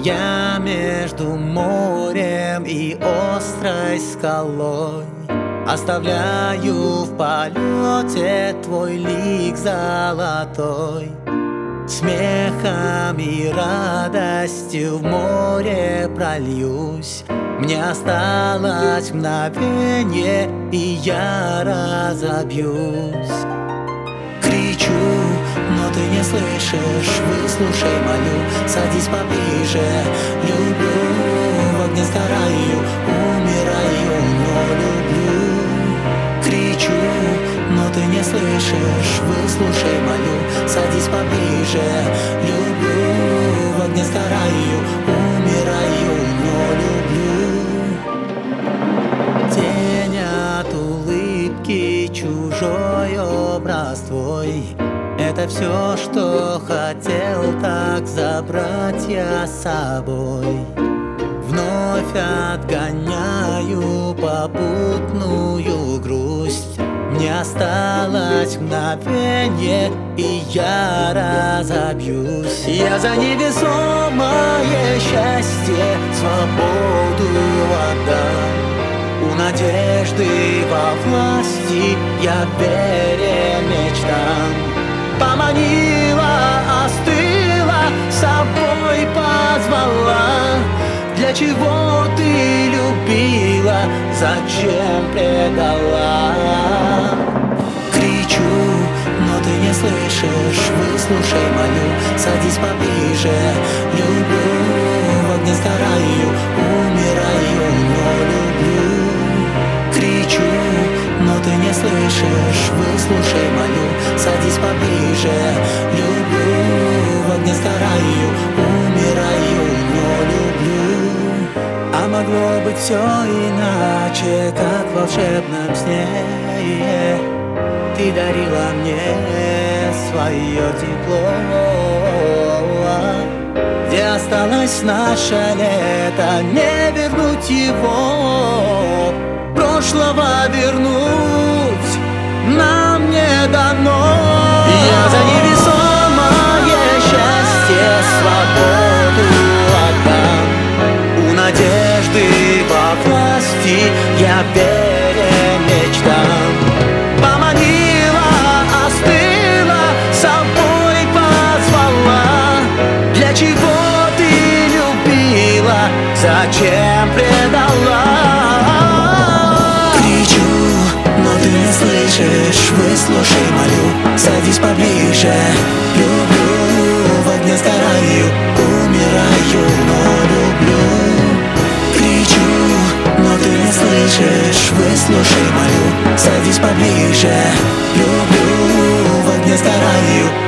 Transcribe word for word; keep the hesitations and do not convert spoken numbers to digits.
Я между морем и острой скалой оставляю в полете твой лик золотой. Смехом и радостью в море прольюсь. Мне осталось мгновенье, и я разобьюсь. Кричу, но ты не слышишь, выслушай молю, садись поближе. Люблю, в огне сгораю, умираю, но люблю. Кричу, но ты не слышишь, выслушай молю, садись поближе. Люблю, в огне сгораю, умираю, но люблю. Тень от улыбки, чужой образ твой, это все, что хотел так забрать я с собой. Вновь отгоняю попутную грусть. Мне осталось мгновенье, и я разобьюсь. Я за невесомое счастье свободу отдам. У надежды во власти я верен мечтам. Поманила, остыла, собой позвала. Для чего ты любила, зачем предала? Кричу, но ты не слышишь, выслушай молю, садись поближе. Люблю, в огне сгораю, умираю, но люблю. Кричу, но ты не слышишь, выслушай молю, садись поближе. Люблю, в огне сгораю, умираю, но люблю. А могло быть все иначе, как в волшебном сне. Ты дарила мне свое тепло. Где осталось наше лето, не вернуть его. Прошлого вернуть нам не дано. Я за невесомое счастье свободу отдам. У надежды во власти я верен мечтам. Поманила, остыла, собой позвала. Для чего ты любила, зачем предала? Выслушай молю, садись поближе. Люблю, в огне сгораю, умираю, но люблю. Кричу, но ты не слышишь, выслушай молю, садись поближе. Люблю, в огне сгораю,